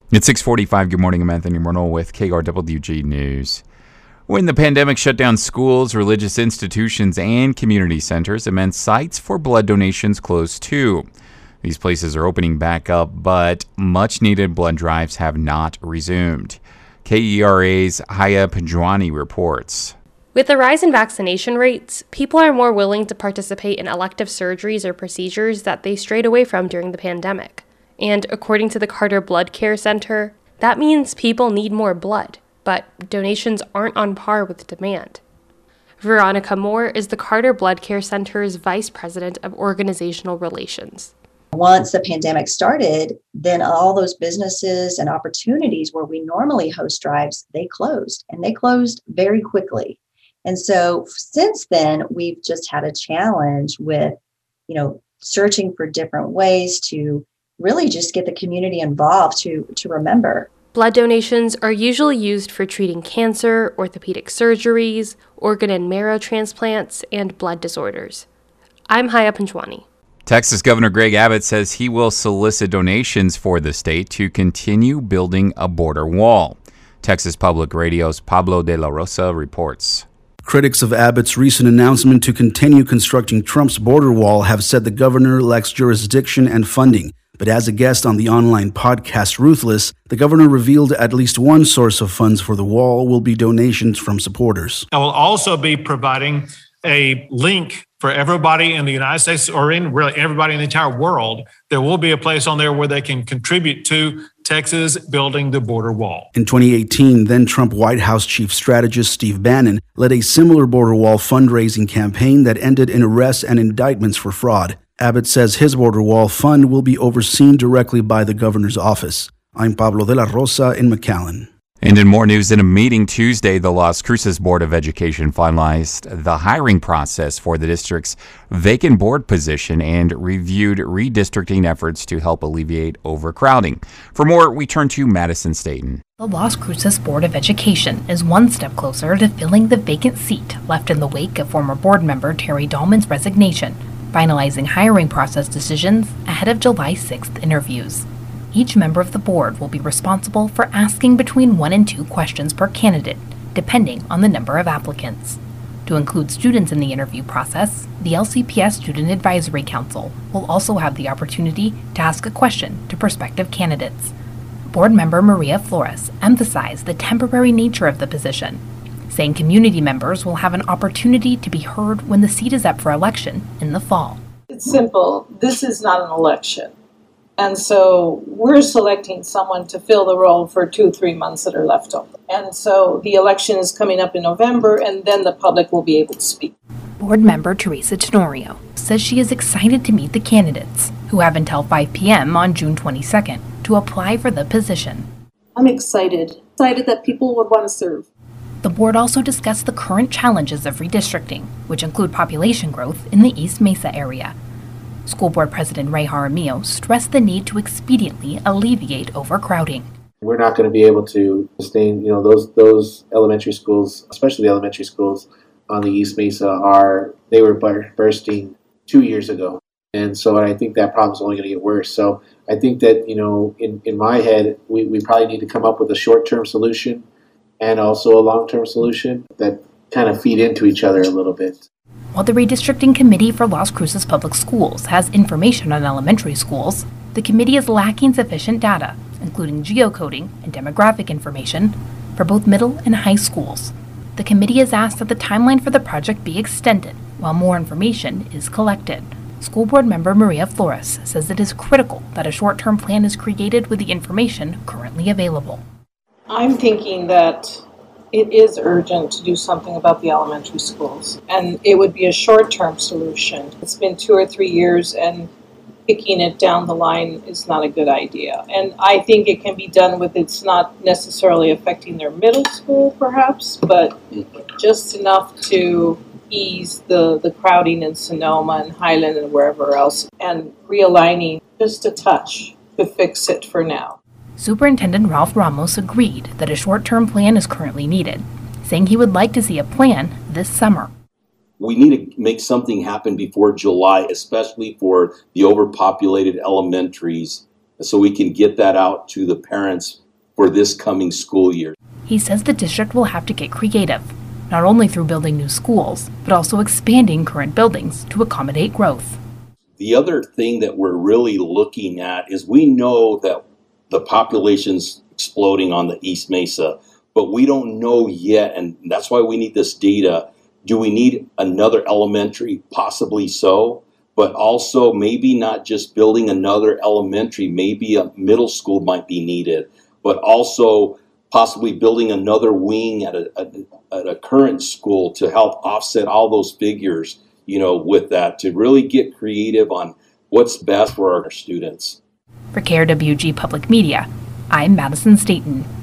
It's 6:45. Good morning. I'm Anthony Morneau with KRWG News. When the pandemic shut down schools, religious institutions, and community centers, it meant sites for blood donations closed too. These places are opening back up, but much-needed blood drives have not resumed. KERA's Haya Panjwani reports. With the rise in vaccination rates, people are more willing to participate in elective surgeries or procedures that they strayed away from during the pandemic. And according to the Carter Blood Care Center, that means people need more blood, but donations aren't on par with demand. Veronica Moore is the Carter Blood Care Center's Vice President of Organizational Relations. Once the pandemic started, then all those businesses and opportunities where we normally host drives, they closed, and they closed very quickly. And so since then, we've just had a challenge with, searching for different ways to really just get the community involved to remember. Blood donations are usually used for treating cancer, orthopedic surgeries, organ and marrow transplants, and blood disorders. I'm Haya Panjwani. Texas Governor Greg Abbott says he will solicit donations for the state to continue building a border wall. Texas Public Radio's Pablo de la Rosa reports. Critics of Abbott's recent announcement to continue constructing Trump's border wall have said the governor lacks jurisdiction and funding. But as a guest on the online podcast Ruthless, the governor revealed at least one source of funds for the wall will be donations from supporters. I will also be providing a link for everybody in the United States, or in really everybody in the entire world. There will be a place on there where they can contribute to Texas building the border wall. In 2018, then Trump White House chief strategist Steve Bannon led a similar border wall fundraising campaign that ended in arrests and indictments for fraud. Abbott says his border wall fund will be overseen directly by the governor's office. I'm Pablo de la Rosa in McAllen. And in more news, in a meeting Tuesday, the Las Cruces Board of Education finalized the hiring process for the district's vacant board position and reviewed redistricting efforts to help alleviate overcrowding. For more, we turn to Madison Staten. The Las Cruces Board of Education is one step closer to filling the vacant seat left in the wake of former board member Terry Dahlman's resignation, finalizing hiring process decisions ahead of July 6th interviews. Each member of the board will be responsible for asking between 1 and 2 questions per candidate, depending on the number of applicants. To include students in the interview process, the LCPS Student Advisory Council will also have the opportunity to ask a question to prospective candidates. Board member Maria Flores emphasized the temporary nature of the position, saying community members will have an opportunity to be heard when the seat is up for election in the fall. It's simple. This is not an election. And so we're selecting someone to fill the role for 2-3 months that are left open. And so the election is coming up in November, and then the public will be able to speak. Board member Teresa Tenorio says she is excited to meet the candidates, who have until 5 p.m. on June 22nd to apply for the position. I'm excited that people would want to serve. The board also discussed the current challenges of redistricting, which include population growth in the East Mesa area. School Board President Ray Jaramillo stressed the need to expediently alleviate overcrowding. We're not going to be able to sustain, those elementary schools, especially the elementary schools on the East Mesa they were bursting 2 years ago. And so I think that problem's only going to get worse. So I think that, in my head, we probably need to come up with a short-term solution and also a long-term solution that kind of feed into each other a little bit. While the Redistricting Committee for Las Cruces Public Schools has information on elementary schools, the committee is lacking sufficient data, including geocoding and demographic information, for both middle and high schools. The committee has asked that the timeline for the project be extended while more information is collected. School Board member Maria Flores says it is critical that a short-term plan is created with the information currently available. I'm thinking that it is urgent to do something about the elementary schools, and it would be a short-term solution. It's been 2 or 3 years, and kicking it down the line is not a good idea. And I think it can be done with it's not necessarily affecting their middle school, perhaps, but just enough to ease the crowding in Sonoma and Highland and wherever else, and realigning just a touch to fix it for now. Superintendent Ralph Ramos agreed that a short-term plan is currently needed, saying he would like to see a plan this summer. We need to make something happen before July, especially for the overpopulated elementaries so we can get that out to the parents for this coming school year. He says the district will have to get creative, not only through building new schools, but also expanding current buildings to accommodate growth. The other thing that we're really looking at is we know that the population's exploding on the East Mesa, but we don't know yet, and that's why we need this data. Do we need another elementary? Possibly so, but also maybe not just building another elementary, maybe a middle school might be needed, but also possibly building another wing at a current school to help offset all those figures, with that, to really get creative on what's best for our students. For KRWG Public Media, I'm Madison Staten.